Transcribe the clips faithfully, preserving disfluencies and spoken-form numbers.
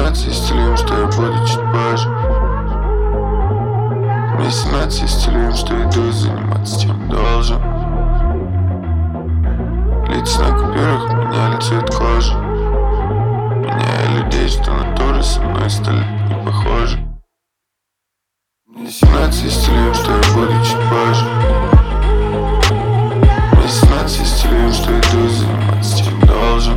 семнадцать, стелим, что я буду чуть позже. Мне семнадцать, стелим, что иду заниматься чем должен. Лица на купюрах меняли цвет кожи, меняя людей, что натуры со мной стали не похожи. Мне семнадцать, стелим, что я буду чуть позже. Мне семнадцать, стелим, что иду заниматься чем должен.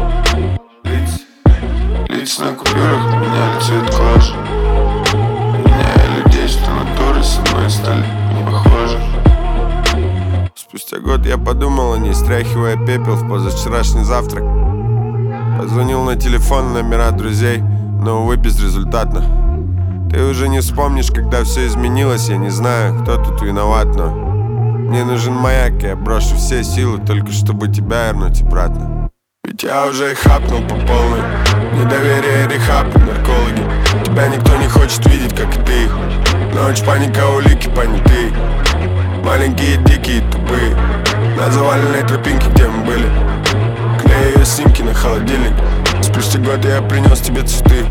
Лица на купюрах меняли цвет кожи, меняя людей, что натуры со мной стали не похожи. Спустя год я подумал о ней, стряхивая пепел в позавчерашний завтрак. Позвонил на телефон, номера друзей, но, увы, безрезультатно. Ты уже не вспомнишь, когда все изменилось. Я не знаю, кто тут виноват, но мне нужен маяк, я брошу все силы, только чтобы тебя вернуть обратно. Ведь я уже хапнул по полной. Недоверие, рехаб, наркологи. Тебя никто не хочет видеть, как и ты. Ночь, паника, улики, понятые. Маленькие, дикие, тупые. На заваленной тропинке, где мы были. Клею ее снимки на холодильник. Спустя год я принес тебе цветы.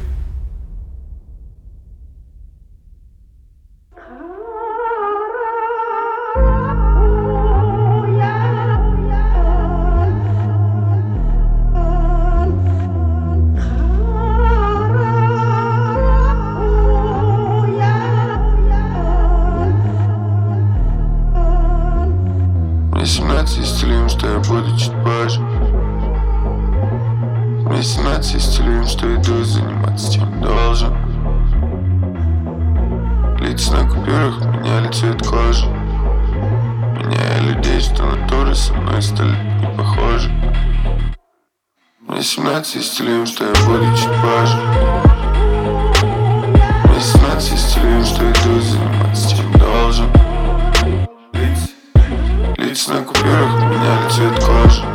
Мне семнадцать, стелим, что я буду чуть позже. Мне семнадцать, стелим, что иду заниматься чем должен. Лица на купюрах меняли цвет кожи, меняя людей, что натуры со мной стали не похожи. Мне семнадцать, стелим, что я буду чуть позже. Мне семнадцать, стелим, что иду заниматься чем должен. Лица на купюрах меняли цвет кожи,